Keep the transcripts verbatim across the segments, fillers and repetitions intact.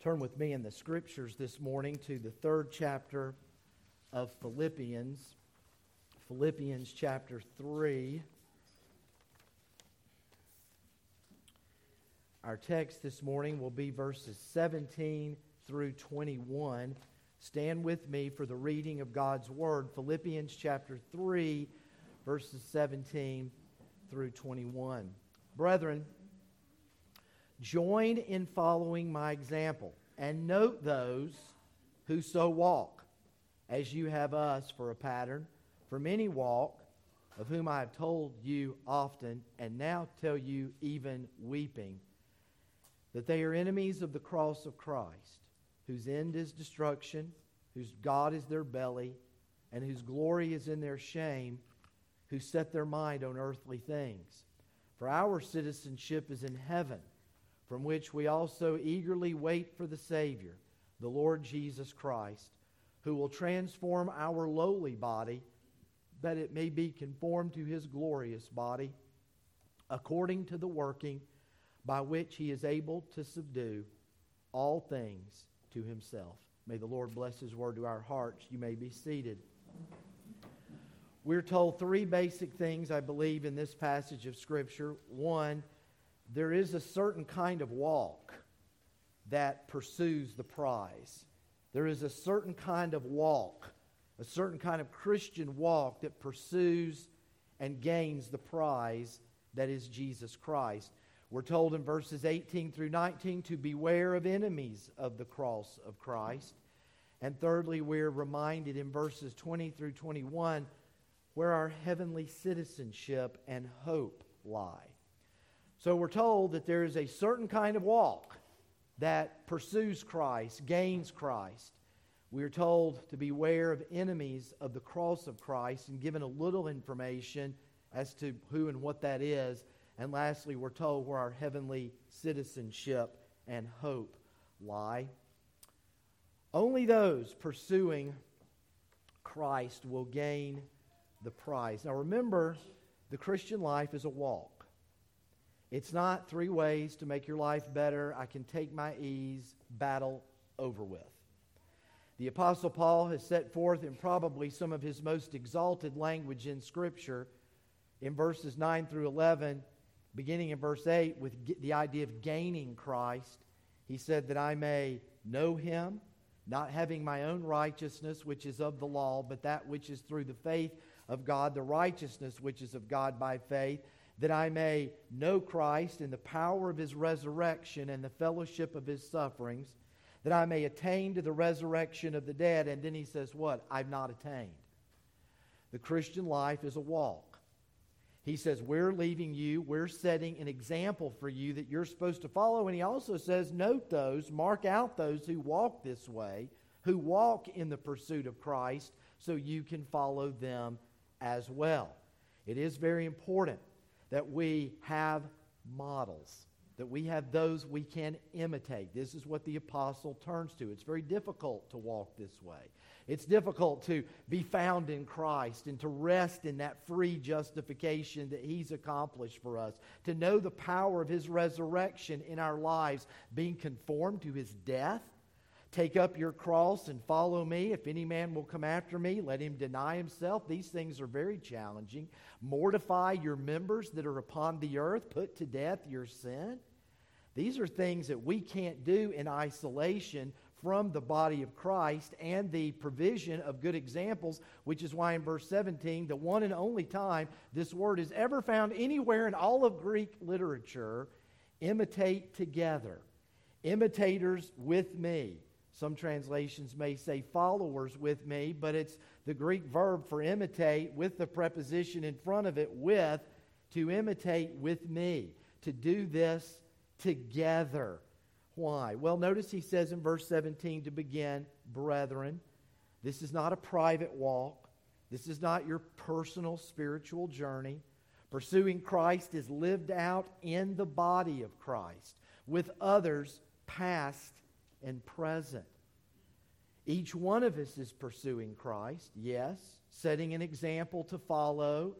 Turn with me in the Scriptures this morning to the third chapter of Philippians. Philippians chapter three. Our text this morning will be verses seventeen through twenty-one. Stand with me for the reading of God's Word. Philippians chapter three, verses seventeen through twenty-one. Brethren, join in following my example, and note those who so walk, as you have us for a pattern. For many walk, of whom I have told you often, and now tell you even weeping, that they are enemies of the cross of Christ, whose end is destruction, whose God is their belly, and whose glory is in their shame, who set their mind on earthly things. For our citizenship is in heaven, from which we also eagerly wait for the Savior, the Lord Jesus Christ, who will transform our lowly body, that it may be conformed to His glorious body, according to the working by which He is able to subdue all things to Himself. May the Lord bless His word to our hearts. You may be seated. We're told three basic things, I believe, in this passage of Scripture. One, there is a certain kind of walk that pursues the prize. There is a certain kind of walk, a certain kind of Christian walk that pursues and gains the prize that is Jesus Christ. We're told in verses eighteen through nineteen to beware of enemies of the cross of Christ. And thirdly, we're reminded in verses twenty through twenty-one where our heavenly citizenship and hope lie. So we're told that there is a certain kind of walk that pursues Christ, gains Christ. We are told to beware of enemies of the cross of Christ and given a little information as to who and what that is. And lastly, we're told where our heavenly citizenship and hope lie. Only those pursuing Christ will gain the prize. Now remember, the Christian life is a walk. It's not three ways to make your life better. I can take my ease, battle over with. The Apostle Paul has set forth in probably some of his most exalted language in Scripture in verses nine through eleven, beginning in verse eight with the idea of gaining Christ. He said that I may know Him, not having my own righteousness, which is of the law, but that which is through the faith of God, the righteousness which is of God by faith, that I may know Christ in the power of His resurrection and the fellowship of His sufferings, that I may attain to the resurrection of the dead. And then he says what? I've not attained. The Christian life is a walk. He says we're leaving you, we're setting an example for you that you're supposed to follow. And he also says note those, mark out those who walk this way, who walk in the pursuit of Christ, so you can follow them as well. It is very important that we have models, that we have those we can imitate. This is what the apostle turns to. It's very difficult to walk this way. It's difficult to be found in Christ and to rest in that free justification that He's accomplished for us, to know the power of His resurrection in our lives, being conformed to His death. Take up your cross and follow me. If any man will come after me, let him deny himself. These things are very challenging. Mortify your members that are upon the earth. Put to death your sin. These are things that we can't do in isolation from the body of Christ and the provision of good examples, which is why in verse seventeen, the one and only time this word is ever found anywhere in all of Greek literature, imitate together. Imitators with me. Some translations may say followers with me, but it's the Greek verb for imitate with the preposition in front of it, with, to imitate with me, to do this together. Why? Well, notice he says in verse seventeen to begin, brethren, this is not a private walk. This is not your personal spiritual journey. Pursuing Christ is lived out in the body of Christ, with others past and present. Each one of us is pursuing Christ, yes, setting an example to follow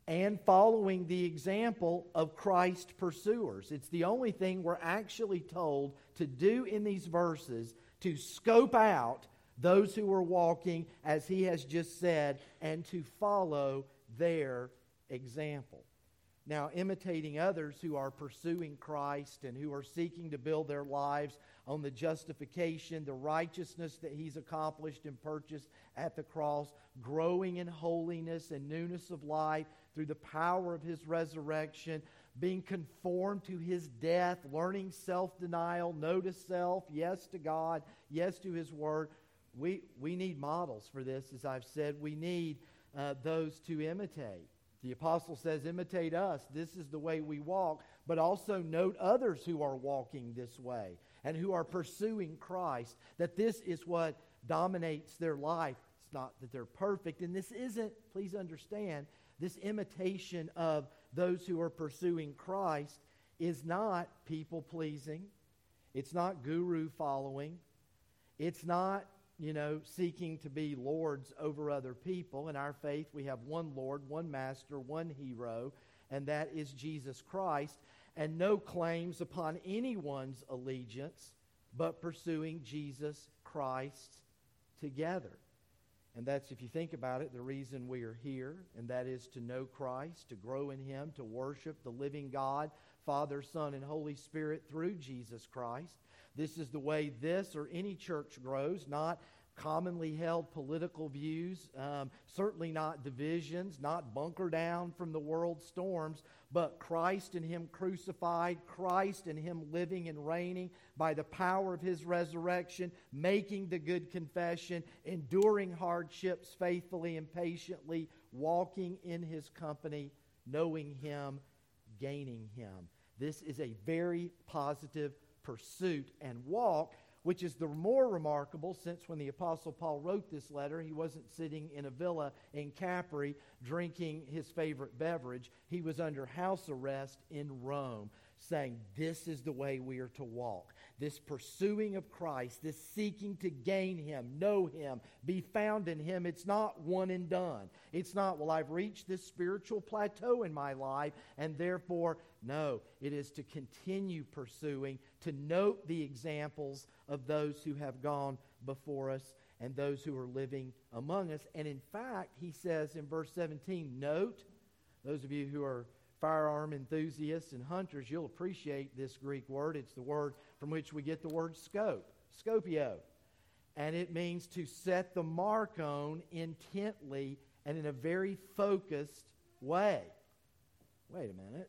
and following the example of Christ pursuers. It's the only thing we're actually told to do in these verses, to scope out those who are walking as he has just said, and to follow their example. Now, imitating others who are pursuing Christ and who are seeking to build their lives on the justification, the righteousness that he's accomplished and purchased at the cross, growing in holiness and newness of life through the power of his resurrection, being conformed to his death, learning self-denial, no to self, yes to God, yes to his word. We, we need models for this, as I've said. We need uh, those to imitate. The apostle says, imitate us. This is the way we walk. But also note others who are walking this way and who are pursuing Christ, that this is what dominates their life. It's not that they're perfect. And this isn't, please understand, this imitation of those who are pursuing Christ is not people-pleasing. It's not guru following. It's not, you know, seeking to be lords over other people. In our faith, we have one Lord, one Master, one hero, and that is Jesus Christ, and no claims upon anyone's allegiance, but pursuing Jesus Christ together. And that's, if you think about it, the reason we are here, and that is to know Christ, to grow in him, to worship the living God, Father, Son, and Holy Spirit through Jesus Christ. This is the way this or any church grows, not commonly held political views, um, certainly not divisions, not bunker down from the world's storms, but Christ and him crucified, Christ and him living and reigning by the power of his resurrection, making the good confession, enduring hardships faithfully and patiently, walking in his company, knowing him, gaining him. This is a very positive pursuit and walk, which is the more remarkable since when the Apostle Paul wrote this letter, he wasn't sitting in a villa in Capri drinking his favorite beverage. He was under house arrest in Rome, saying, this is the way we are to walk. This pursuing of Christ, this seeking to gain him, know him, be found in him. It's not one and done. It's not, well, I've reached this spiritual plateau in my life, and therefore, no. It is to continue pursuing, to note the examples of those who have gone before us and those who are living among us. And in fact, he says in verse seventeen, note, those of you who are firearm enthusiasts and hunters, you'll appreciate this Greek word. It's the word from which we get the word scope, scopio. And it means to set the mark on intently and in a very focused way. Wait a minute.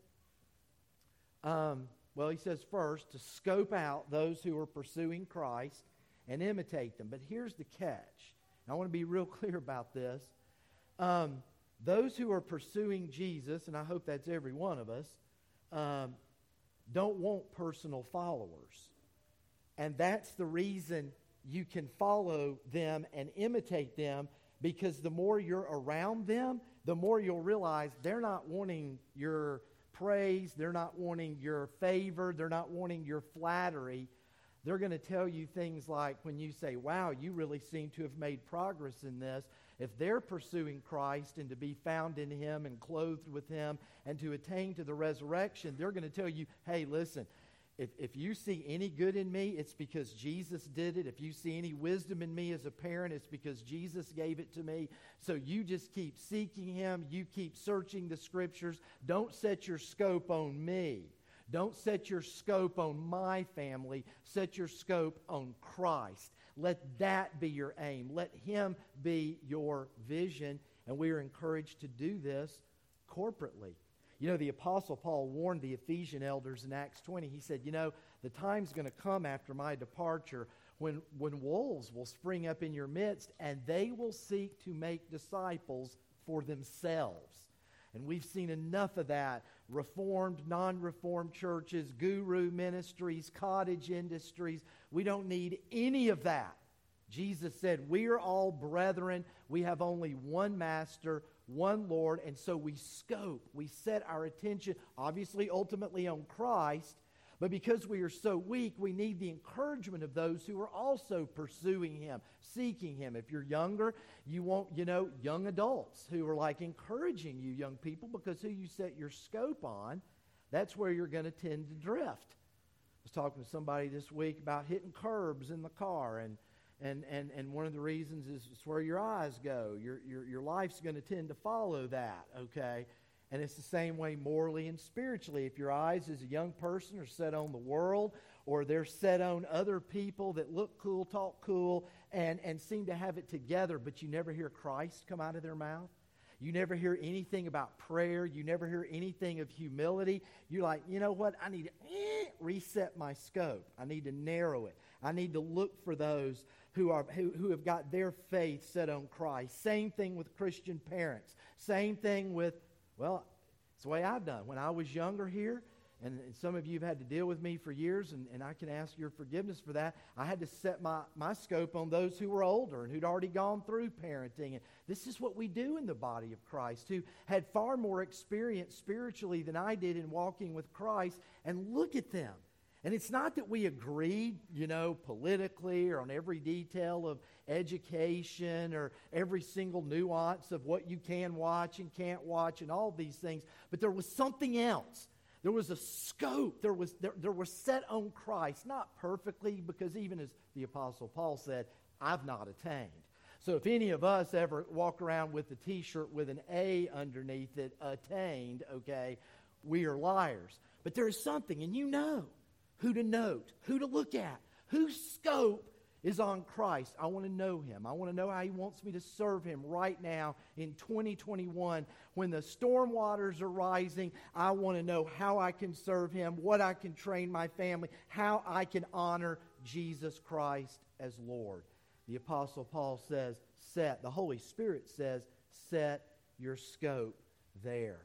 Um, well, he says first to scope out those who are pursuing Christ and imitate them. But here's the catch. And I want to be real clear about this. Um, Those who are pursuing Jesus, and I hope that's every one of us, um, don't want personal followers. And that's the reason you can follow them and imitate them, because the more you're around them, the more you'll realize they're not wanting your praise, they're not wanting your favor, they're not wanting your flattery. They're going to tell you things like, when you say, wow, you really seem to have made progress in this. If they're pursuing Christ and to be found in him and clothed with him and to attain to the resurrection, they're going to tell you, hey, listen, if, if you see any good in me, it's because Jesus did it. If you see any wisdom in me as a parent, it's because Jesus gave it to me. So you just keep seeking him. You keep searching the Scriptures. Don't set your scope on me. Don't set your scope on my family. Set your scope on Christ. Let that be your aim. Let him be your vision. And we are encouraged to do this corporately. You know, the Apostle Paul warned the Ephesian elders in Acts twenty. He said, you know, the time's going to come after my departure when, when wolves will spring up in your midst, and they will seek to make disciples for themselves. And we've seen enough of that. Reformed, non-reformed churches, guru ministries, cottage industries. We don't need any of that. Jesus said, we are all brethren. We have only one master, one Lord. And so we scope, we set our attention, obviously, ultimately on Christ, But because we are so weak, we need the encouragement of those who are also pursuing Him, seeking Him. If you're younger, you want, you know, young adults who are like encouraging you, young people, because who you set your scope on, that's where you're going to tend to drift. I was talking to somebody this week about hitting curbs in the car, and and and, and one of the reasons is it's where your eyes go. Your, your, your life's going to tend to follow that, okay? And it's the same way morally and spiritually. If your eyes as a young person are set on the world, or they're set on other people that look cool, talk cool, and, and seem to have it together, but you never hear Christ come out of their mouth, you never hear anything about prayer, you never hear anything of humility, you're like, you know what, I need to eh, reset my scope. I need to narrow it. I need to look for those who are who, who have got their faith set on Christ. Same thing with Christian parents. Same thing with Well, it's the way I've done. When I was younger here, and, and some of you have had to deal with me for years, and, and I can ask your forgiveness for that, I had to set my, my scope on those who were older and who'd already gone through parenting. And this is what we do in the body of Christ, who had far more experience spiritually than I did in walking with Christ. And look at them. And it's not that we agreed, you know, politically or on every detail of education or every single nuance of what you can watch and can't watch and all these things, but there was something else. There was a scope. There was there, there was set on Christ, not perfectly, because even as the Apostle Paul said, I've not attained. So if any of us ever walk around with a T-shirt with an A underneath it, attained, okay, we are liars. But there is something, and you know who to note, who to look at, whose scope is on Christ. I want to know Him. I want to know how He wants me to serve Him right now in twenty twenty-one. When the storm waters are rising, I want to know how I can serve Him, what I can train my family, how I can honor Jesus Christ as Lord. The Apostle Paul says, set. The Holy Spirit says, set your scope there.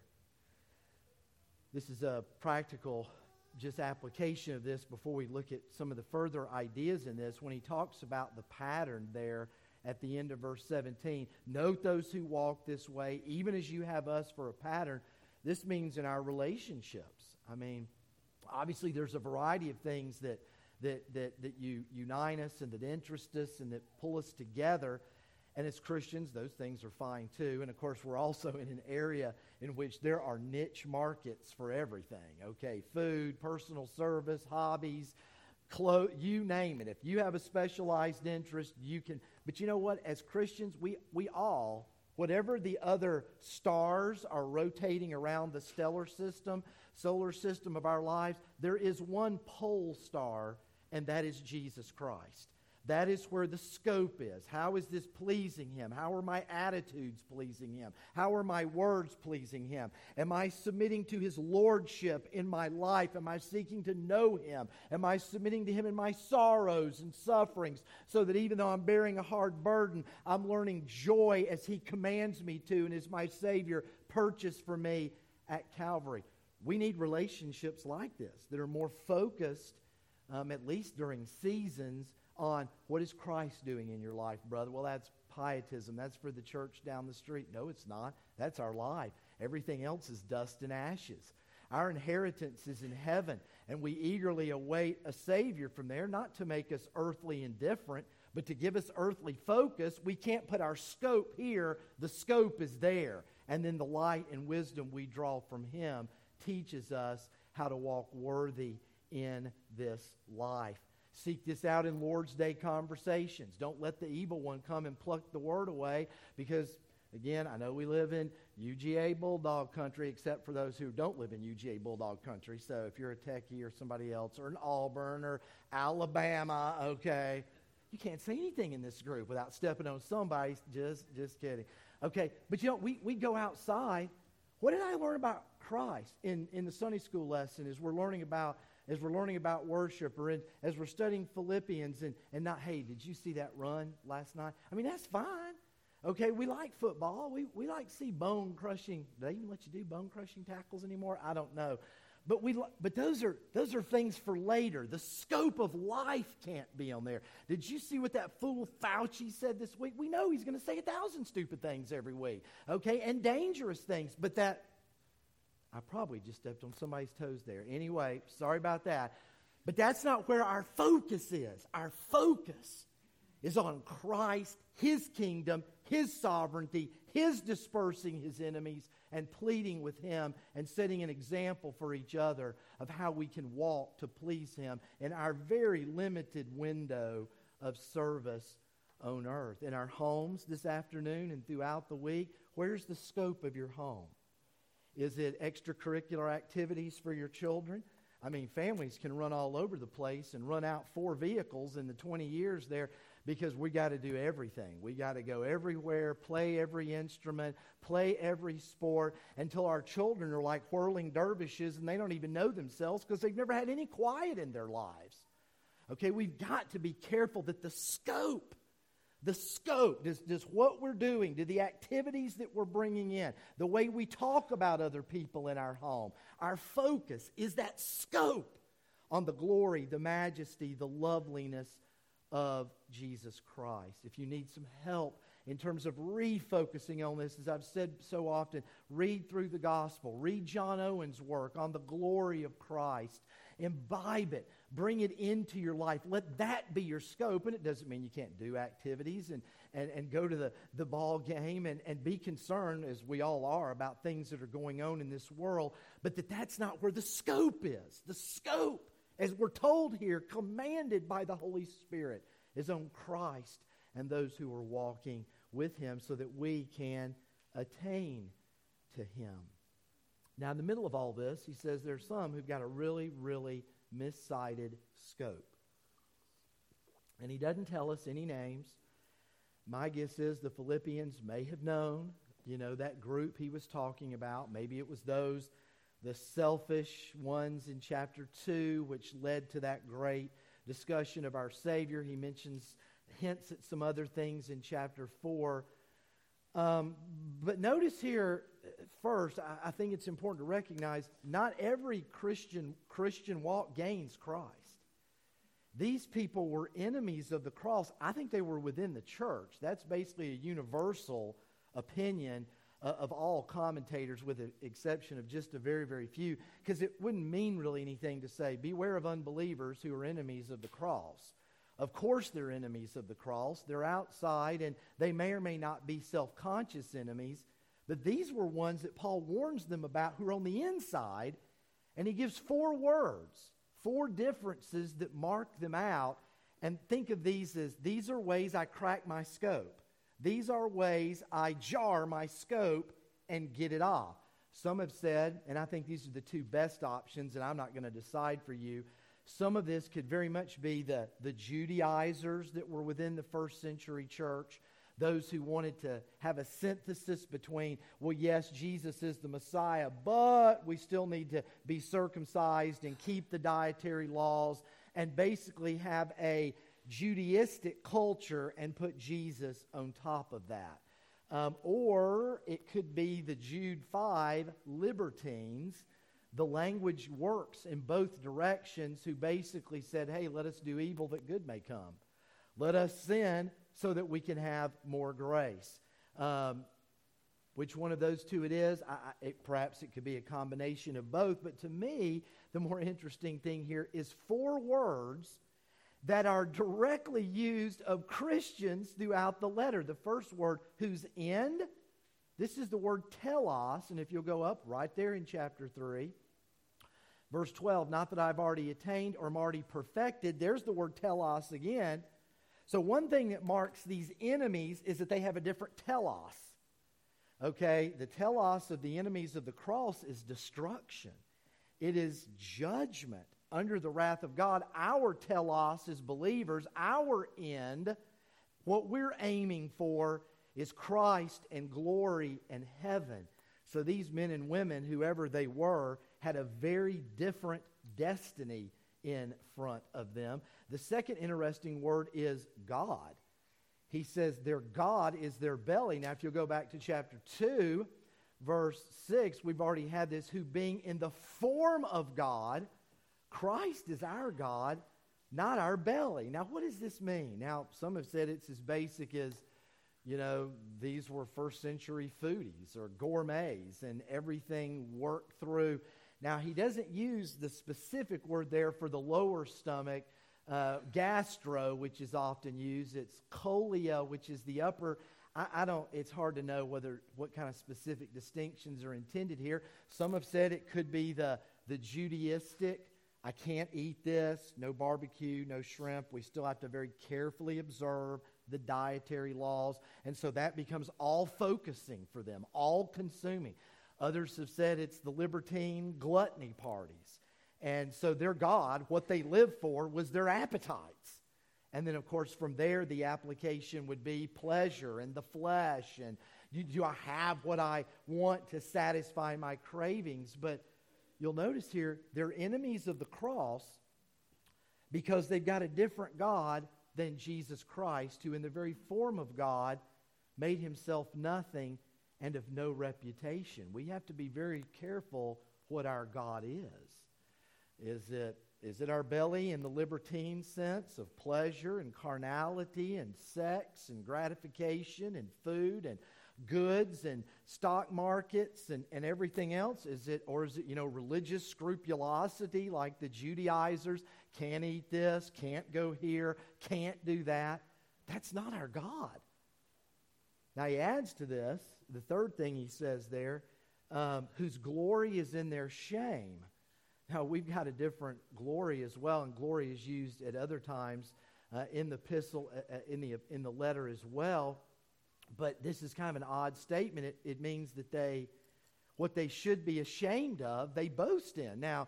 This is a practical just application of this before we look at some of the further ideas in this. When he talks about the pattern there at the end of verse seventeen, note those who walk this way, even as you have us for a pattern. This means in our relationships. I mean, obviously there's a variety of things that that that, that you unite us and that interest us and that pull us together. And as Christians, those things are fine too. And of course, we're also in an area in which there are niche markets for everything. Okay, food, personal service, hobbies, clothes, you name it. If you have a specialized interest, you can. But you know what? As Christians, we, we all, whatever the other stars are rotating around the stellar system, solar system of our lives, there is one pole star, and that is Jesus Christ. That is where the scope is. How is this pleasing Him? How are my attitudes pleasing Him? How are my words pleasing Him? Am I submitting to His lordship in my life? Am I seeking to know Him? Am I submitting to Him in my sorrows and sufferings so that even though I'm bearing a hard burden, I'm learning joy as He commands me to and as my Savior purchased for me at Calvary? We need relationships like this that are more focused, um, at least during seasons, on what is Christ doing in your life, brother. Well, that's pietism. That's for the church down the street. No, it's not. That's our life. Everything else is dust and ashes. Our inheritance is in heaven, and we eagerly await a Savior from there, not to make us earthly indifferent, but to give us earthly focus. We can't put our scope here. The scope is there. And then the light and wisdom we draw from Him teaches us how to walk worthy in this life. Seek this out in Lord's Day conversations. Don't let the evil one come and pluck the word away because, again, I know we live in U G A Bulldog country, except for those who don't live in U G A Bulldog country. So if you're a techie or somebody else or an Auburn or Alabama, okay, you can't say anything in this group without stepping on somebody. Just, just kidding. Okay, but you know, we, we go outside. What did I learn about Christ in, in the Sunday school lesson as we're learning about as we're learning about worship, or in, as we're studying Philippians, and, and not, hey, did you see that run last night? I mean, that's fine. Okay, we like football. We we like to see bone-crushing. Do they even let you do bone-crushing tackles anymore? I don't know. But we but those are those are things for later. The scope of life can't be on there. Did you see what that fool Fauci said this week? We know he's going to say a thousand stupid things every week, okay, and dangerous things. But that I probably just stepped on somebody's toes there. Anyway, sorry about that. But that's not where our focus is. Our focus is on Christ, His kingdom, His sovereignty, His dispersing His enemies, and pleading with Him and setting an example for each other of how we can walk to please Him in our very limited window of service on earth. In our homes this afternoon and throughout the week, where's the scope of your home? Is it extracurricular activities for your children? I mean, families can run all over the place and run out four vehicles in the twenty years there because we got to do everything. We got to go everywhere, play every instrument, play every sport until our children are like whirling dervishes and they don't even know themselves because they've never had any quiet in their lives. Okay, we've got to be careful that the scope The scope, does, does what we're doing, do the activities that we're bringing in, the way we talk about other people in our home, our focus, is that scope on the glory, the majesty, the loveliness of Jesus Christ. If you need some help in terms of refocusing on this, as I've said so often, read through the gospel, read John Owen's work on the glory of Christ, imbibe it, bring it into your life. Let that be your scope. And it doesn't mean you can't do activities and, and, and go to the, the ball game and, and be concerned, as we all are, about things that are going on in this world. But that that's not where the scope is. The scope, as we're told here, commanded by the Holy Spirit, is on Christ and those who are walking with Him so that we can attain to Him. Now, in the middle of all this, he says there's some who've got a really, really missighted scope. And he doesn't tell us any names. My guess is the Philippians may have known, you know, that group he was talking about. Maybe it was those, the selfish ones in chapter two, which led to that great discussion of our Savior. He mentions, hints at some other things in chapter four. Um, but notice here, first, I, I think it's important to recognize not every Christian Christian walk gains Christ. These people were enemies of the cross. I think they were within the church. That's basically a universal opinion uh, of all commentators, with the exception of just a very, very few, because it wouldn't mean really anything to say, beware of unbelievers who are enemies of the cross. Of course they're enemies of the cross. They're outside, and they may or may not be self-conscious enemies. But these were ones that Paul warns them about who are on the inside. And he gives four words, four differences that mark them out. And think of these as, these are ways I crack my scope. These are ways I jar my scope and get it off. Some have said, and I think these are the two best options, and I'm not going to decide for you, some of this could very much be the, the Judaizers that were within the first century church, those who wanted to have a synthesis between, well, yes, Jesus is the Messiah, but we still need to be circumcised and keep the dietary laws, and basically have a Judaistic culture and put Jesus on top of that. Um, or it could be the Jude five libertines. The language works in both directions, who basically said, hey, let us do evil that good may come. Let us sin so that we can have more grace. Um, which one of those two it is, I, I, it, perhaps it could be a combination of both. But to me, the more interesting thing here is four words that are directly used of Christians throughout the letter. The first word, whose end? This is the word telos, and if you'll go up right there in chapter three, verse twelve, not that I've already attained or am already perfected. There's the word telos again. So one thing that marks these enemies is that they have a different telos. Okay, the telos of the enemies of the cross is destruction. It is judgment under the wrath of God. Our telos as believers, our end, what we're aiming for is Christ and glory and heaven. So these men and women, whoever they were, had a very different destiny in front of them. The second interesting word is God. He says their God is their belly. Now, if you'll go back to chapter two, verse six, we've already had this, who being in the form of God, Christ is our God, not our belly. Now, what does this mean? Now, some have said it's as basic as You know, these were first century foodies or gourmets, and everything worked through. Now, he doesn't use the specific word there for the lower stomach, uh, gastro, which is often used. It's cholia, which is the upper. I, I don't, it's hard to know whether what kind of specific distinctions are intended here. Some have said it could be the, the Judaistic. I can't eat this, no barbecue, no shrimp. We still have to very carefully observe the dietary laws. And so that becomes all-focusing for them, all-consuming. Others have said it's the libertine gluttony parties. And so their God, what they lived for, was their appetites. And then, of course, from there, the application would be pleasure and the flesh. And do, do I have what I want to satisfy my cravings? But you'll notice here, they're enemies of the cross because they've got a different God than Jesus Christ, who in the very form of God made himself nothing and of no reputation. We have to be very careful what our God is. Is it, is it our belly in the libertine sense of pleasure and carnality and sex and gratification and food and goods and stock markets and, and everything else? Is it, or is it, you know, religious scrupulosity like the Judaizers? Can't eat this, can't go here, can't do that. That's not our God. Now he adds to this, the third thing he says there, um, whose glory is in their shame. Now we've got a different glory as well, and glory is used at other times uh, in the epistle, uh, in the in the letter as well. But this is kind of an odd statement. It, it means that they, what they should be ashamed of, they boast in. Now,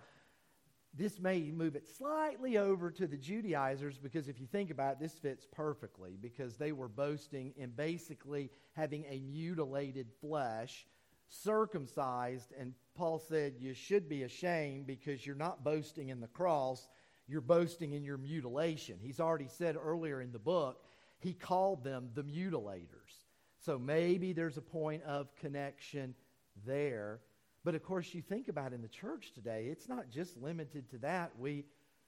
this may move it slightly over to the Judaizers, because if you think about it, this fits perfectly, because they were boasting in basically having a mutilated flesh, circumcised, and Paul said you should be ashamed because you're not boasting in the cross, you're boasting in your mutilation. He's already said earlier in the book, he called them the mutilators. So maybe there's a point of connection there. But of course, you think about in the church today, it's not just limited to that. We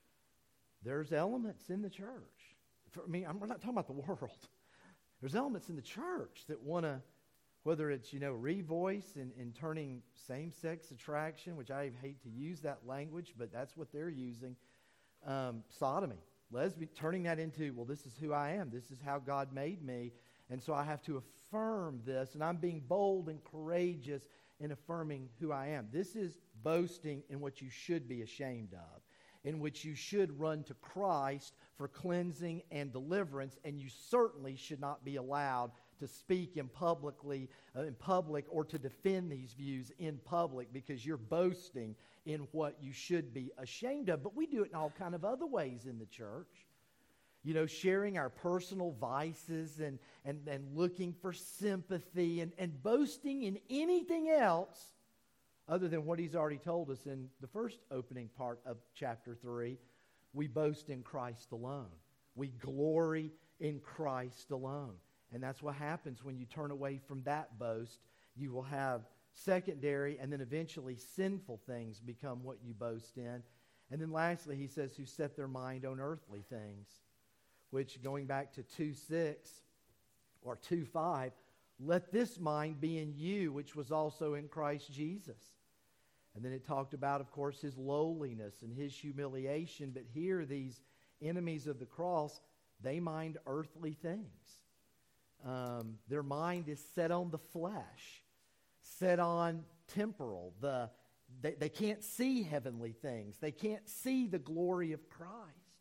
there's elements in the church. For me, I'm, we're not talking about the world. There's elements in the church that want to, whether it's, you know, revoice and, and turning same-sex attraction, which I hate to use that language, but that's what they're using, um, sodomy, lesbian, turning that into, well, this is who I am. This is how God made me. And so I have to affirm this, and I'm being bold and courageous in affirming who I am. This is boasting in what you should be ashamed of, in which you should run to Christ for cleansing and deliverance, and you certainly should not be allowed to speak in publicly uh, in public or to defend these views in public, because you're boasting in what you should be ashamed of. But we do it in all kind of other ways in the church. You know, sharing our personal vices and, and, and looking for sympathy and, and boasting in anything else other than what he's already told us in the first opening part of chapter three. We boast in Christ alone. We glory in Christ alone. And that's what happens when you turn away from that boast. You will have secondary and then eventually sinful things become what you boast in. And then lastly, he says, who set their mind on earthly things, which, going back to two six or two five, let this mind be in you, which was also in Christ Jesus. And then it talked about, of course, his lowliness and his humiliation. But here, these enemies of the cross, they mind earthly things. Um, their mind is set on the flesh, set on temporal. The they, they can't see heavenly things. They can't see the glory of Christ.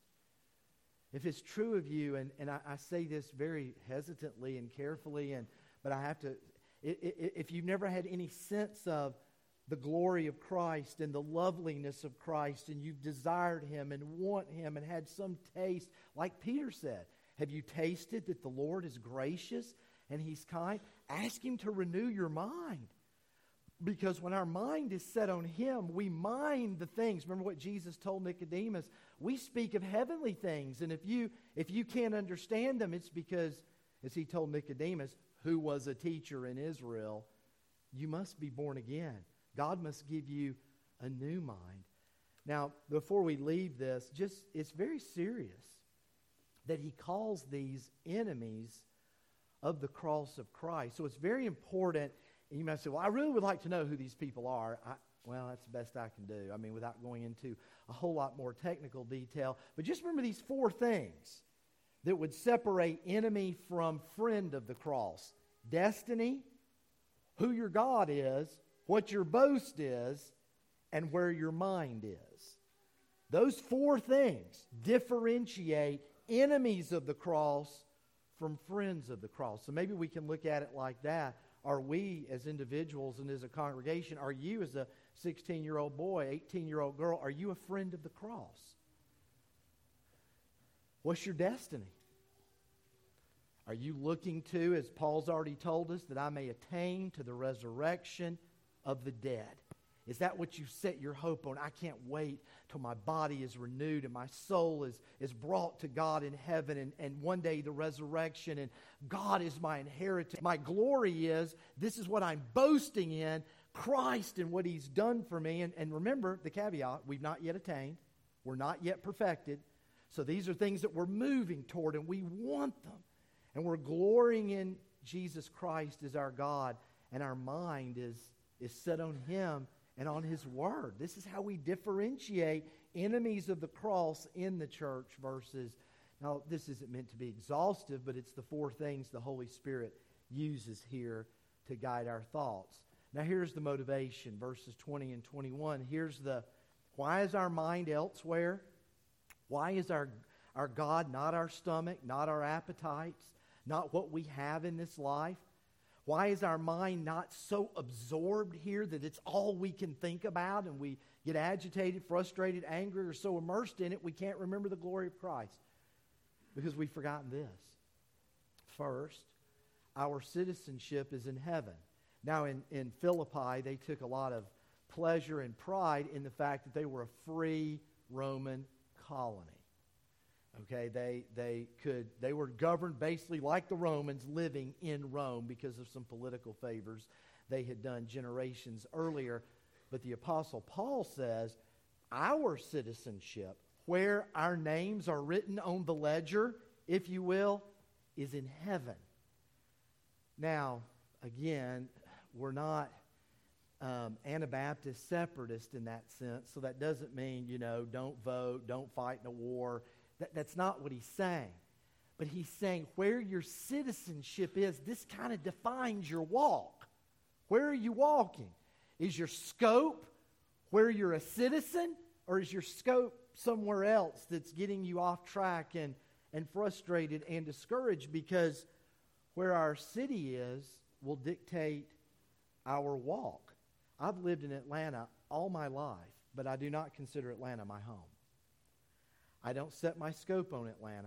If it's true of you, and, and I, I say this very hesitantly and carefully, and but I have to, it, it, if you've never had any sense of the glory of Christ and the loveliness of Christ, and you've desired him and want him and had some taste, like Peter said, have you tasted that the Lord is gracious and he's kind? Ask him to renew your mind. Because when our mind is set on him, we mind the things. Remember what Jesus told Nicodemus? We speak of heavenly things. And if you if you can't understand them, it's because, as he told Nicodemus, who was a teacher in Israel, you must be born again. God must give you a new mind. Now, before we leave this, just it's very serious that he calls these enemies of the cross of Christ. So it's very important. And you might say, well, I really would like to know who these people are. I, well, that's the best I can do. I mean, without going into a whole lot more technical detail. But just remember these four things that would separate enemy from friend of the cross. Destiny, who your God is, what your boast is, and where your mind is. Those four things differentiate enemies of the cross from friends of the cross. So maybe we can look at it like that. Are we as individuals and as a congregation, are you as a sixteen-year-old boy, eighteen-year-old girl, are you a friend of the cross? What's your destiny? Are you looking to, as Paul's already told us, that I may attain to the resurrection of the dead? Is that what you set your hope on? I can't wait till my body is renewed and my soul is, is brought to God in heaven, and, and one day the resurrection, and God is my inheritance. My glory is, this is what I'm boasting in, Christ and what He's done for me. And, and remember the caveat, we've not yet attained. We're not yet perfected. So these are things that we're moving toward, and we want them. And we're glorying in Jesus Christ as our God, and our mind is, is set on Him and on His Word. This is how we differentiate enemies of the cross in the church versus, now this isn't meant to be exhaustive, but it's the four things the Holy Spirit uses here to guide our thoughts. Now here's the motivation, verses twenty and twenty-one. Here's the, why is our mind elsewhere? Why is our, our God not our stomach, not our appetites, not what we have in this life? Why is our mind not so absorbed here that it's all we can think about, and we get agitated, frustrated, angry, or so immersed in it we can't remember the glory of Christ? Because we've forgotten this. First, our citizenship is in heaven. Now in, in Philippi, they took a lot of pleasure and pride in the fact that they were a free Roman colony. Okay, they they could they were governed basically like the Romans, living in Rome because of some political favors they had done generations earlier. But the Apostle Paul says, our citizenship, where our names are written on the ledger, if you will, is in heaven. Now, again, we're not um, Anabaptist separatist in that sense, so that doesn't mean, you know, don't vote, don't fight in a war. That, that's not what he's saying. But he's saying where your citizenship is, this kind of defines your walk. Where are you walking? Is your scope where you're a citizen, or is your scope somewhere else that's getting you off track and, and frustrated and discouraged? Because where our city is will dictate our walk. I've lived in Atlanta all my life, but I do not consider Atlanta my home. I don't set my scope on Atlanta.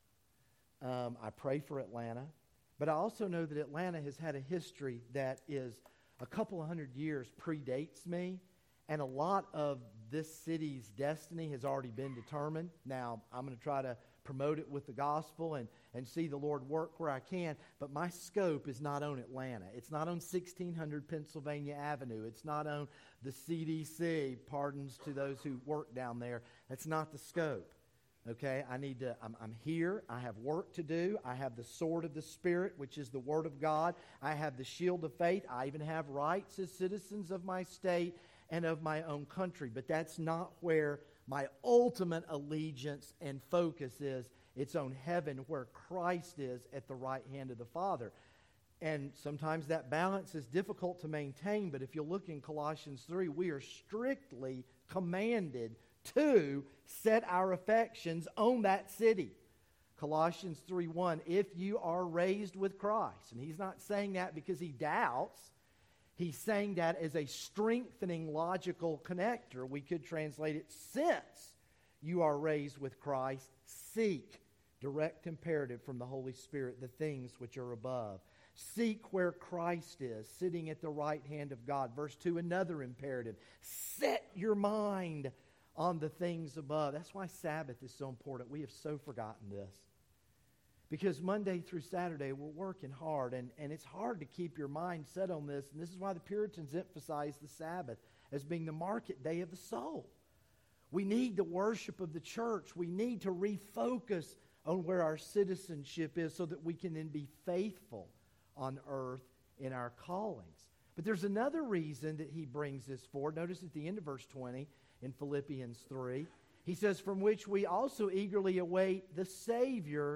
Um, I pray for Atlanta. But I also know that Atlanta has had a history that is a couple of hundred years predates me. And a lot of this city's destiny has already been determined. Now, I'm going to try to promote it with the gospel and, and see the Lord work where I can. But my scope is not on Atlanta. It's not on sixteen hundred Pennsylvania Avenue. It's not on the C D C. Pardons to those who work down there. That's not the scope. Okay, I need to, I'm, I'm here. I have work to do. I have the sword of the Spirit, which is the Word of God. I have the shield of faith. I even have rights as citizens of my state and of my own country. But that's not where my ultimate allegiance and focus is. It's on heaven, where Christ is at the right hand of the Father. And sometimes that balance is difficult to maintain, but if you look in Colossians three, we are strictly commanded to set our affections on that city. Colossians three one, if you are raised with Christ. And he's not saying that because he doubts. He's saying that as a strengthening logical connector. We could translate it, since you are raised with Christ, seek, direct imperative from the Holy Spirit, the things which are above. Seek where Christ is, sitting at the right hand of God. Verse two, another imperative. Set your mind on the things above. That's why Sabbath is so important. We have so forgotten this. Because Monday through Saturday, we're working hard, and, and it's hard to keep your mind set on this. And this is why the Puritans emphasized the Sabbath as being the market day of the soul. We need the worship of the church. We need to refocus on where our citizenship is so that we can then be faithful on earth in our callings. But there's another reason that he brings this forward. Notice at the end of verse twenty in Philippians three, he says, from which we also eagerly await the Savior,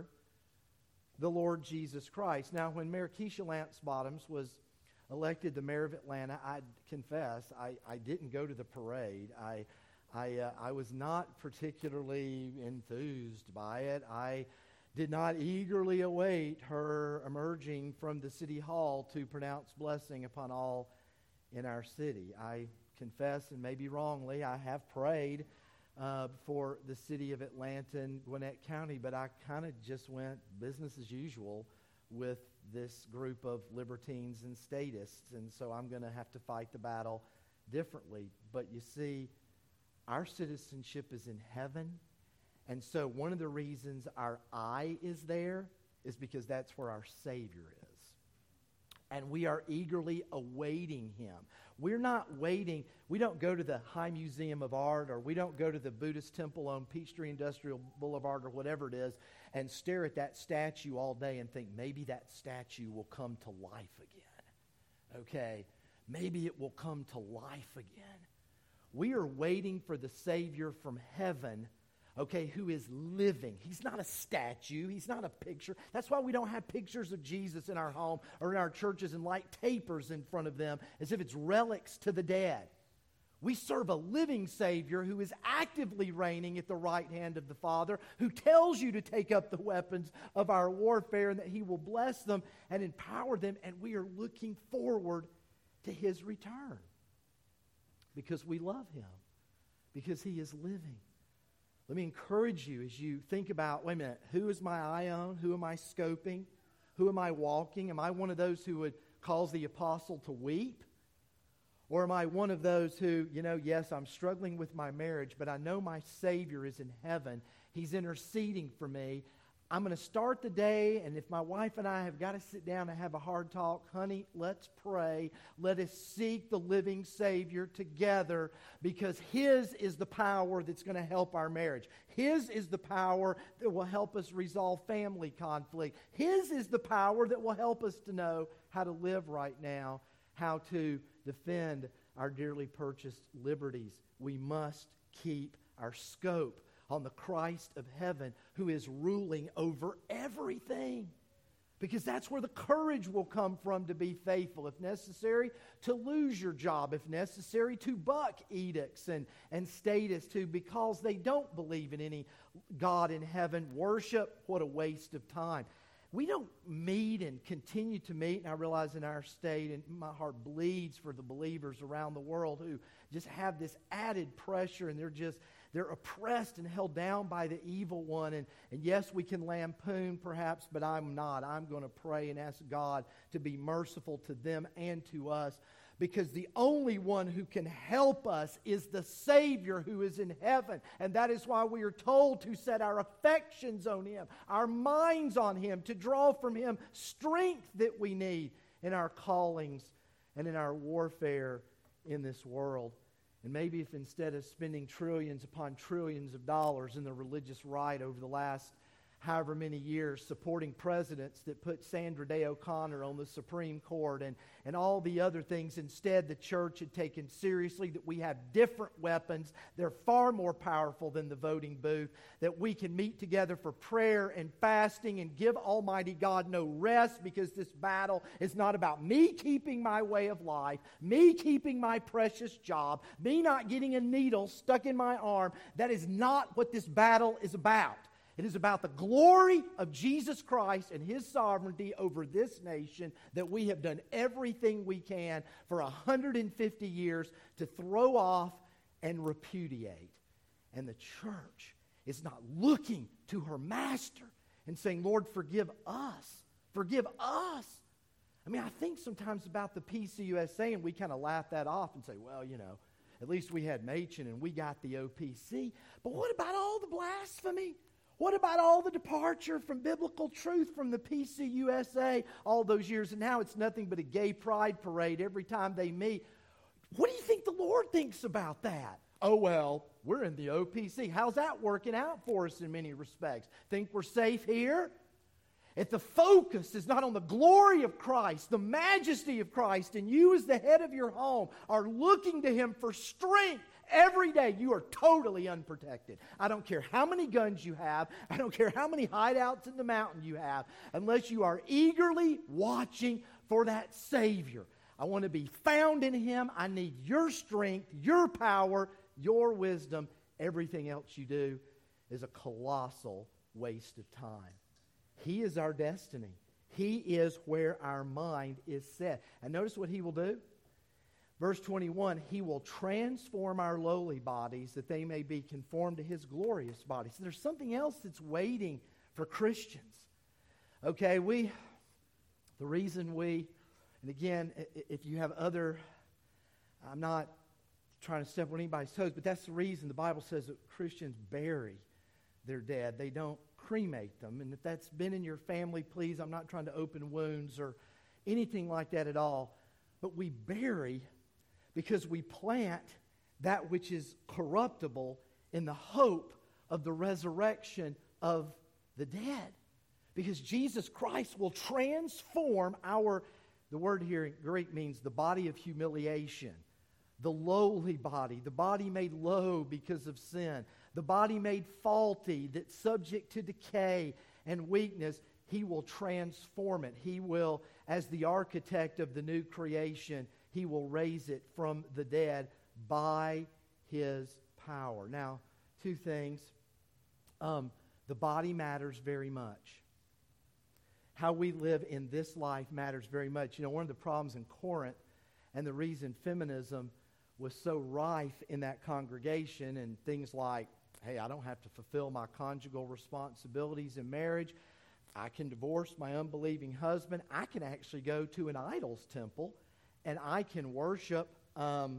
the Lord Jesus Christ. Now, when Mayor Keisha Lance Bottoms was elected the mayor of Atlanta, I confess, I, I didn't go to the parade. I I, uh, I was not particularly enthused by it. I did not eagerly await her emerging from the city hall to pronounce blessing upon all in our city. I confess, and maybe wrongly, I have prayed uh, for the city of Atlanta and Gwinnett County, but I kind of just went business as usual with this group of libertines and statists, and so I'm going to have to fight the battle differently. But you see, our citizenship is in heaven, and so one of the reasons our eye is there is because that's where our Savior is. And we are eagerly awaiting Him. We're not waiting. We don't go to the High Museum of Art, or we don't go to the Buddhist temple on Peachtree Industrial Boulevard or whatever it is and stare at that statue all day and think maybe that statue will come to life again. Okay? Maybe it will come to life again. We are waiting for the Savior from heaven, okay, who is living. He's not a statue. He's not a picture. That's why we don't have pictures of Jesus in our home or in our churches and light tapers in front of them as if it's relics to the dead. We serve a living Savior who is actively reigning at the right hand of the Father, who tells you to take up the weapons of our warfare and that He will bless them and empower them, and we are looking forward to His return. Because we love Him. Because He is living. Let me encourage you as you think about, wait a minute, who is my eye on? Who am I scoping? Who am I walking? Am I one of those who would cause the apostle to weep? Or am I one of those who, you know, yes, I'm struggling with my marriage, but I know my Savior is in heaven. He's interceding for me. I'm going to start the day, and if my wife and I have got to sit down and have a hard talk, honey, let's pray. Let us seek the living Savior together, because His is the power that's going to help our marriage. His is the power that will help us resolve family conflict. His is the power that will help us to know how to live right now, how to defend our dearly purchased liberties. We must keep our scope on the Christ of heaven who is ruling over everything. Because that's where the courage will come from to be faithful. If necessary, to lose your job. If necessary, to buck edicts and, and statists who, because they don't believe in any God in heaven, worship. What a waste of time. We don't meet and continue to meet, and I realize in our state, and my heart bleeds for the believers around the world who just have this added pressure, and they're just, they're oppressed and held down by the evil one. And, and yes, we can lampoon perhaps, but I'm not. I'm going to pray and ask God to be merciful to them and to us, because the only one who can help us is the Savior who is in heaven. And that is why we are told to set our affections on Him, our minds on Him, to draw from Him strength that we need in our callings and in our warfare in this world. And maybe if instead of spending trillions upon trillions of dollars in the religious right over the last however many years supporting presidents that put Sandra Day O'Connor on the Supreme Court and, and all the other things, instead the church had taken seriously that we have different weapons. They're far more powerful than the voting booth, that we can meet together for prayer and fasting and give Almighty God no rest, because this battle is not about me keeping my way of life, me keeping my precious job, me not getting a needle stuck in my arm. That is not what this battle is about. It is about the glory of Jesus Christ and His sovereignty over this nation, that we have done everything we can for one hundred fifty years to throw off and repudiate. And the church is not looking to her master and saying, Lord, forgive us. Forgive us. I mean, I think sometimes about the P C U S A, and we kind of laugh that off and say, well, you know, at least we had Machen and we got the O P C. But what about all the blasphemy? What about all the departure from biblical truth from the P C U S A all those years? And now it's nothing but a gay pride parade every time they meet. What do you think the Lord thinks about that? Oh, well, we're in the O P C. How's that working out for us in many respects? Think we're safe here? If the focus is not on the glory of Christ, the majesty of Christ, and you as the head of your home are looking to Him for strength every day, you are totally unprotected. I don't care how many guns you have. I don't care how many hideouts in the mountain you have. Unless you are eagerly watching for that Savior. I want to be found in Him. I need your strength, your power, your wisdom. Everything else you do is a colossal waste of time. He is our destiny. He is where our mind is set. And notice what He will do. Verse twenty-one, He will transform our lowly bodies that they may be conformed to His glorious body. So there's something else that's waiting for Christians. Okay, we, the reason we, and again, if you have other, I'm not trying to step on anybody's toes, but that's the reason the Bible says that Christians bury their dead. They don't cremate them. And if that's been in your family, please, I'm not trying to open wounds or anything like that at all. But we bury because we plant that which is corruptible in the hope of the resurrection of the dead. Because Jesus Christ will transform our, the word here in Greek means the body of humiliation, the lowly body, the body made low because of sin, the body made faulty, that's subject to decay and weakness. He will transform it. He will, as the architect of the new creation, He will raise it from the dead by His power. Now, two things. Um, the body matters very much. How we live in this life matters very much. You know, one of the problems in Corinth and the reason feminism was so rife in that congregation and things like, hey, I don't have to fulfill my conjugal responsibilities in marriage. I can divorce my unbelieving husband. I can actually go to an idol's temple and I can worship, um,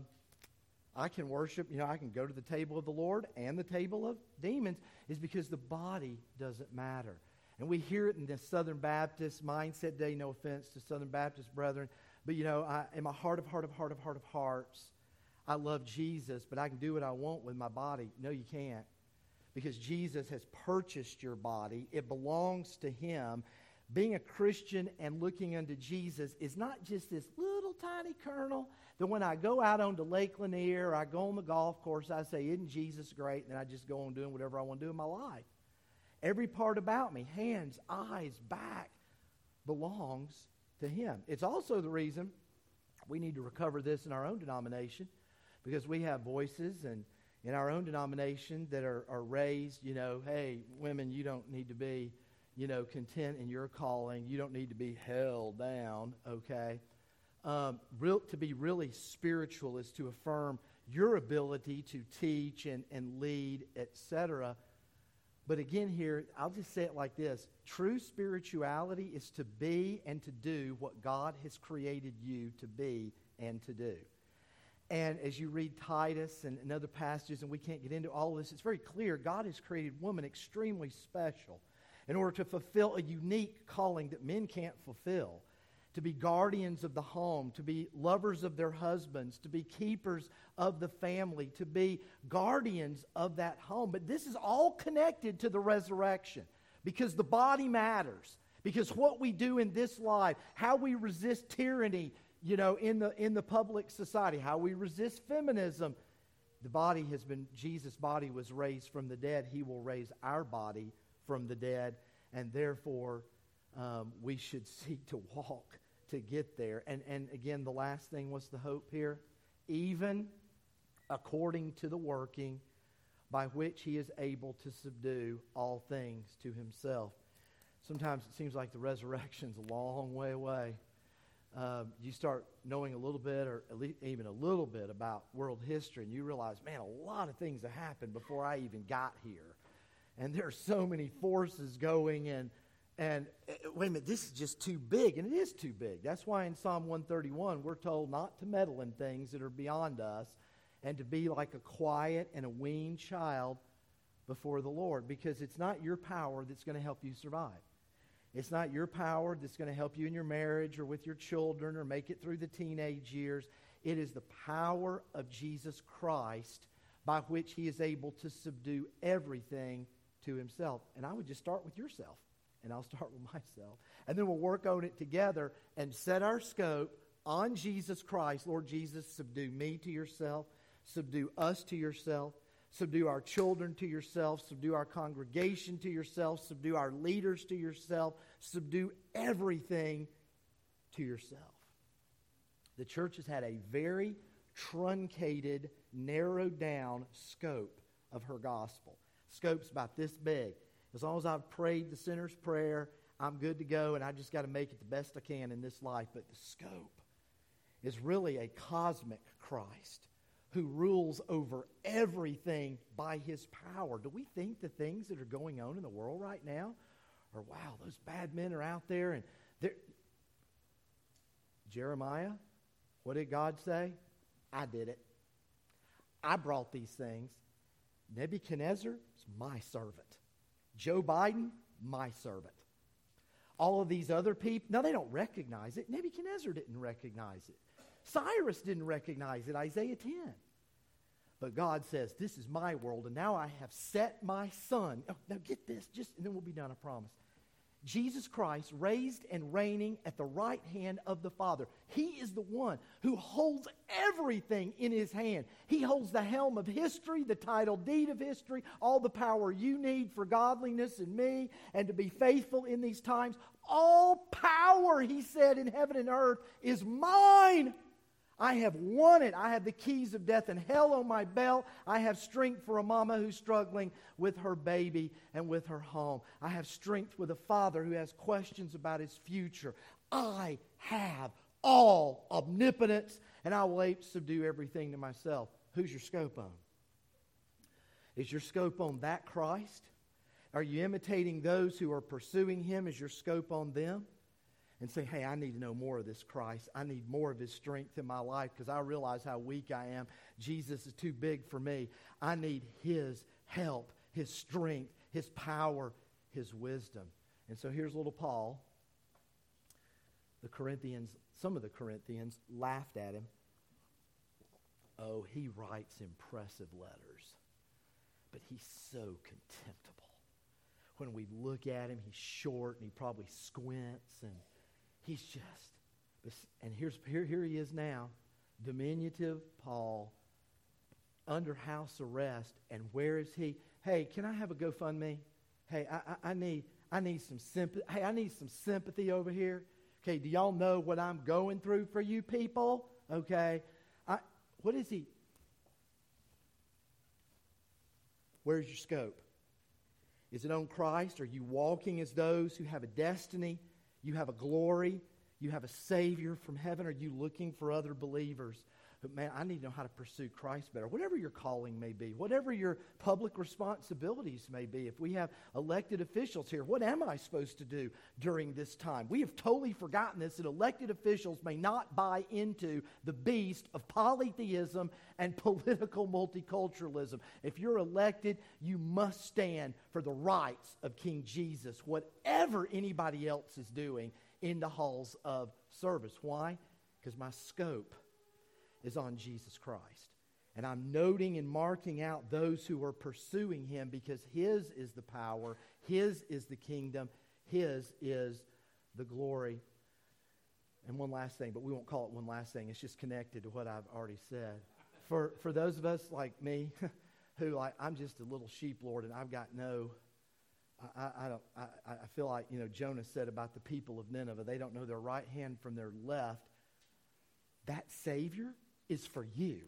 I can worship, you know, I can go to the table of the Lord and the table of demons, is because the body doesn't matter. And we hear it in the Southern Baptist mindset today, no offense to Southern Baptist brethren, but you know, I, in my heart of heart of heart of heart of hearts, I love Jesus, but I can do what I want with my body. No, you can't. Because Jesus has purchased your body. It belongs to Him. Being a Christian and looking unto Jesus is not just this little tiny kernel that when I go out onto Lake Lanier or I go on the golf course, I say, isn't Jesus great? And then I just go on doing whatever I want to do in my life. Every part about me, hands, eyes, back, belongs to Him. It's also the reason we need to recover this in our own denomination, because we have voices and in our own denomination that are, are raised, you know, hey, women, you don't need to be, you know, content in your calling. You don't need to be held down, okay? Um, real, to be really spiritual is to affirm your ability to teach and, and lead, et cetera. But again here, I'll just say it like this. True spirituality is to be and to do what God has created you to be and to do. And as you read Titus and, and other passages, and we can't get into all of this, it's very clear God has created woman extremely special in order to fulfill a unique calling that men can't fulfill. To be guardians of the home, to be lovers of their husbands, to be keepers of the family, to be guardians of that home. But this is all connected to the resurrection because the body matters. Because what we do in this life, how we resist tyranny, you know, in the in the public society, how we resist feminism. The body has been, Jesus' body was raised from the dead. He will raise our body from the dead. And therefore, um, we should seek to walk to get there. And, and again, the last thing, what's the hope here? Even according to the working by which He is able to subdue all things to Himself. Sometimes it seems like the resurrection's a long way away. Uh, you start knowing a little bit, or at least even a little bit about world history, and you realize, man, a lot of things have happened before I even got here. And there are so many forces going, and, and uh, wait a minute, this is just too big, and it is too big. That's why in Psalm one thirty-one, we're told not to meddle in things that are beyond us, and to be like a quiet and a weaned child before the Lord, because it's not your power that's going to help you survive. It's not your power that's going to help you in your marriage or with your children or make it through the teenage years. It is the power of Jesus Christ by which he is able to subdue everything to himself. And I would just start with yourself, and I'll start with myself. And then we'll work on it together and set our scope on Jesus Christ. Lord Jesus, subdue me to yourself. Subdue us to yourself. Subdue our children to yourself. Subdue our congregation to yourself. Subdue our leaders to yourself. Subdue everything to yourself. The church has had a very truncated, narrowed down scope of her gospel. Scope's about this big. As long as I've prayed the sinner's prayer, I'm good to go, and I just got to make it the best I can in this life. But the scope is really a cosmic Christ who rules over everything by his power. Do we think the things that are going on in the world right now are, wow, those bad men are out there, and they're... Jeremiah, what did God say? I did it. I brought these things. Nebuchadnezzar is my servant. Joe Biden, my servant. All of these other people, now they don't recognize it. Nebuchadnezzar didn't recognize it. Cyrus didn't recognize it, Isaiah ten. But God says, this is my world, and now I have set my son. Oh, now get this, just and then we'll be done, I promise. Jesus Christ raised and reigning at the right hand of the Father. He is the one who holds everything in his hand. He holds the helm of history, the title deed of history, all the power you need for godliness in me and to be faithful in these times. All power, he said, in heaven and earth is mine. I have won it. I have the keys of death and hell on my belt. I have strength for a mama who's struggling with her baby and with her home. I have strength with a father who has questions about his future. I have all omnipotence, and I will subdue everything to myself. Who's your scope on? Is your scope on that Christ? Are you imitating those who are pursuing him? Is your scope on them? And say, hey, I need to know more of this Christ. I need more of his strength in my life because I realize how weak I am. Jesus is too big for me. I need his help, his strength, his power, his wisdom. And so here's little Paul. The Corinthians, some of the Corinthians laughed at him. Oh, he writes impressive letters, but he's so contemptible. When we look at him, he's short and he probably squints and he's just, and here's here, here he is now, diminutive Paul, under house arrest, and where is he? Hey, can I have a GoFundMe? Hey, I, I, I need I need some sympathy. Hey, I need some sympathy over here. Okay, do y'all know what I'm going through for you people? Okay, I, what is he? Where's your scope? Is it on Christ? Are you walking as those who have a destiny? You have a glory. You have a Savior from heaven. Are you looking for other believers? But man, I need to know how to pursue Christ better. Whatever your calling may be, whatever your public responsibilities may be. If we have elected officials here, what am I supposed to do during this time? We have totally forgotten this, that elected officials may not buy into the beast of polytheism and political multiculturalism. If you're elected, you must stand for the rights of King Jesus, whatever anybody else is doing in the halls of service. Why? Because my scope is on Jesus Christ. And I'm noting and marking out those who are pursuing him because his is the power, his is the kingdom, his is the glory. And one last thing, but we won't call it one last thing. It's just connected to what I've already said. For for those of us like me, who like, I'm just a little sheep, Lord, and I've got no, I, I, I don't, I, I feel like, you know, Jonah said about the people of Nineveh, they don't know their right hand from their left. That Savior is for you.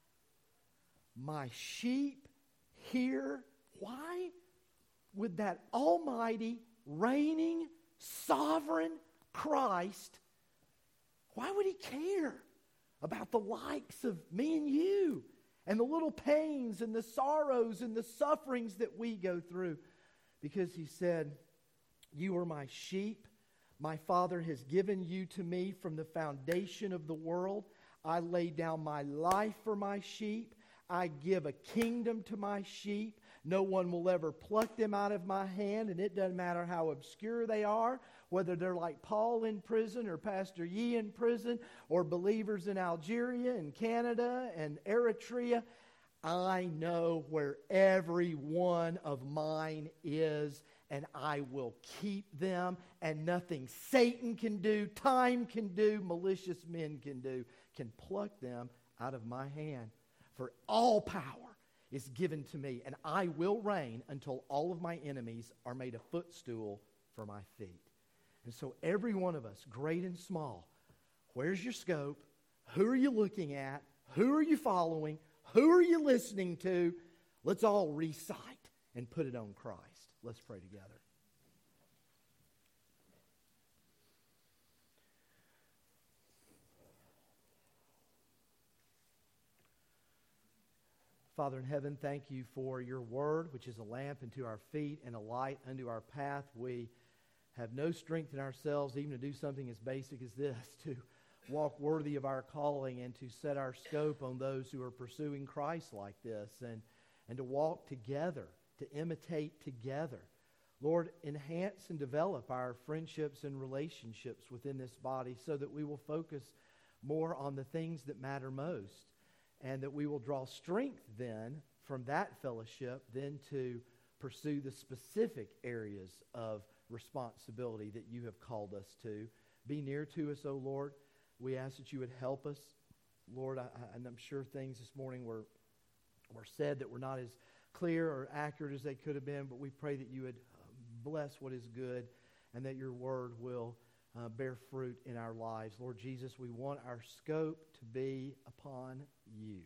My sheep hear. Why would that almighty, reigning, sovereign Christ, why would he care about the likes of me and you and the little pains and the sorrows and the sufferings that we go through? Because he said, you are my sheep. My Father has given you to me from the foundation of the world. I lay down my life for my sheep. I give a kingdom to my sheep. No one will ever pluck them out of my hand, and it doesn't matter how obscure they are, whether they're like Paul in prison or Pastor Yee in prison or believers in Algeria and Canada and Eritrea. I know where every one of mine is, and I will keep them, and nothing Satan can do, time can do, malicious men can do, can pluck them out of my hand. For all power is given to me, and I will reign until all of my enemies are made a footstool for my feet. And so every one of us, great and small, where's your scope? Who are you looking at? Who are you following? Who are you listening to? Let's all recite and put it on Christ. Let's pray together. Father in heaven, thank you for your word, which is a lamp unto our feet and a light unto our path. We have no strength in ourselves even to do something as basic as this, to walk worthy of our calling and to set our scope on those who are pursuing Christ like this, and, and to walk together, to imitate together. Lord, enhance and develop our friendships and relationships within this body so that we will focus more on the things that matter most, and that we will draw strength then from that fellowship then to pursue the specific areas of responsibility that you have called us to. Be near to us, O Lord. We ask that you would help us. Lord, I, I, and I'm sure things this morning were, were said that were not as clear or accurate as they could have been, but we pray that you would bless what is good and that your word will uh, bear fruit in our lives. Lord Jesus, we want our scope to be upon you,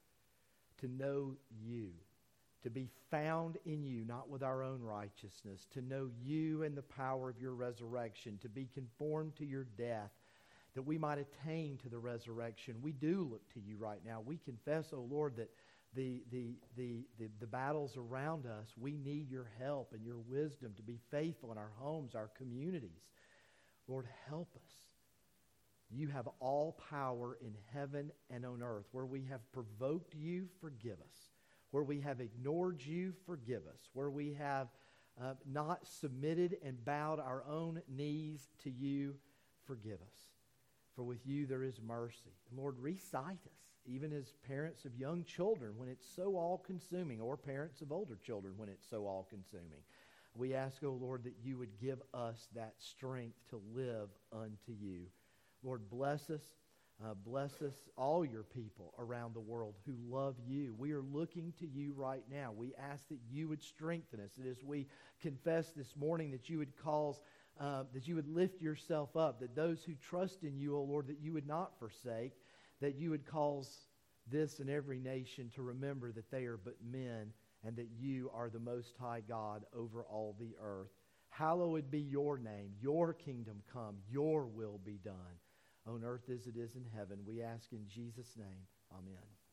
to know you, to be found in you, not with our own righteousness, to know you and the power of your resurrection, to be conformed to your death, that we might attain to the resurrection. We do look to you right now. We confess, O Lord, that the, the, the, the, the battles around us, we need your help and your wisdom to be faithful in our homes, our communities. Lord, help us. You have all power in heaven and on earth. Where we have provoked you, forgive us. Where we have ignored you, forgive us. Where we have uh, not submitted and bowed our own knees to you, forgive us. For with you there is mercy. And Lord, recite us, even as parents of young children when it's so all-consuming, or parents of older children when it's so all-consuming. We ask, O Lord, that you would give us that strength to live unto you. Lord, bless us. Uh, bless us, all your people around the world who love you. We are looking to you right now. We ask that you would strengthen us. That as we confess this morning, that you would cause Uh, that you would lift yourself up, that those who trust in you, O Lord, that you would not forsake, that you would cause this and every nation to remember that they are but men and that you are the Most High God over all the earth. Hallowed be your name, your kingdom come, your will be done on earth as it is in heaven. We ask in Jesus' name, amen.